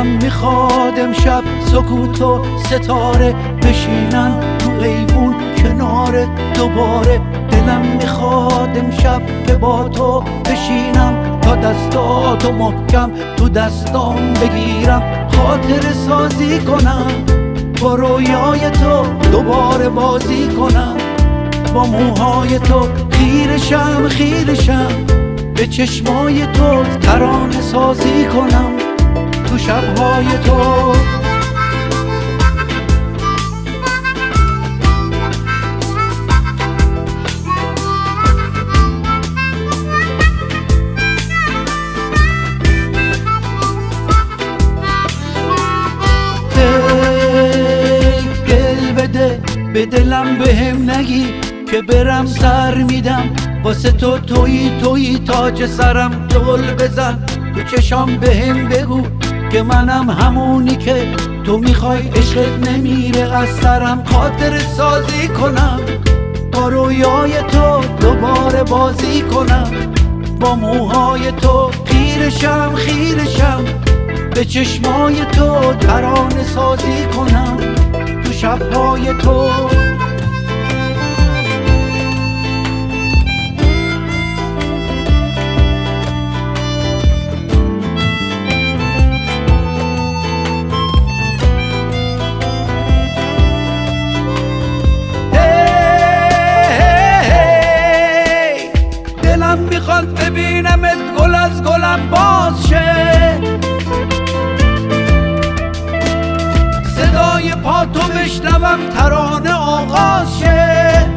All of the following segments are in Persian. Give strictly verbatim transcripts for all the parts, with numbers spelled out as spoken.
دلم میخواد امشب سکوت و ستاره بشینن تو ایوون کنار دوباره. دلم میخواد امشب که با تو بشینم تا دستاتو محکم تو دستام بگیرم، خاطر سازی کنم با رویای تو، دوباره بازی کنم با موهای تو، خیرشم خیرشم به چشمای تو، ترانه سازی کنم تو شبهای تو. به دلم به هم نگی که برم سر میدم واسه تو، تویی تویی تاج سرم، دل بزن تو چشام به هم بگو که منم همونی که تو میخوای، عشقت نمیره از سرم، خاطر سازی کنم با رویای تو، دوباره بازی کنم با موهای تو، خیرشم خیرشم به چشمای تو، ترانه سازی کنم تو شبهای تو. دلم میخواد ببینمت گل از گلم باز شه، صدای پا تو بشنوم ترانه آغاز شه،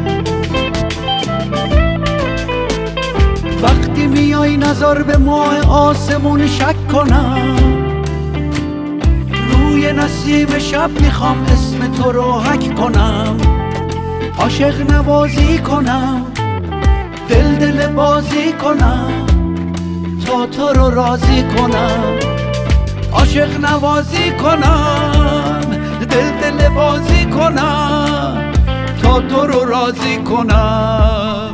وقتی میای نظر به ماه آسمون شک کنم، روی نسیم شب میخوام اسم تو رو حک کنم، عاشق نوازی کنم دل دل بازی کنم تا تو رو راضی کنم، عاشق نوازی کنم دل دل بازی کنم تا تو رو راضی کنم.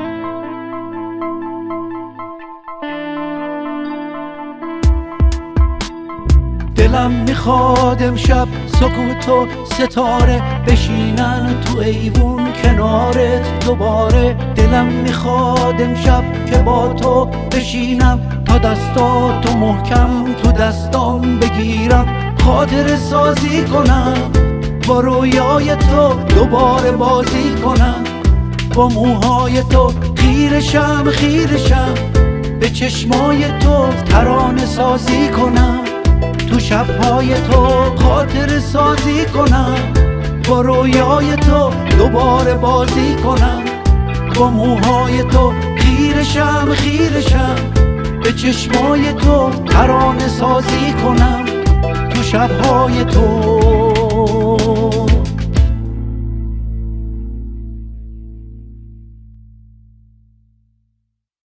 دلم میخواد امشب سکوت و ستاره بشینن تو ایوون کنارت دوباره. دلم میخواد امشب که با تو بشینم تا دستاتو محکم تو دستام بگیرم، خاطر سازی کنم با رویای تو، دوباره بازی کنم با موهای تو، خیرشم خیرشم به چشمای تو، ترانه سازی کنم تو شبهای تو، خاطر سازی کنم با رویای تو، دوباره بازی کنم با موهای تو، خیرشم خیرشم به چشمای تو، ترانه سازی کنم تو شبهای تو.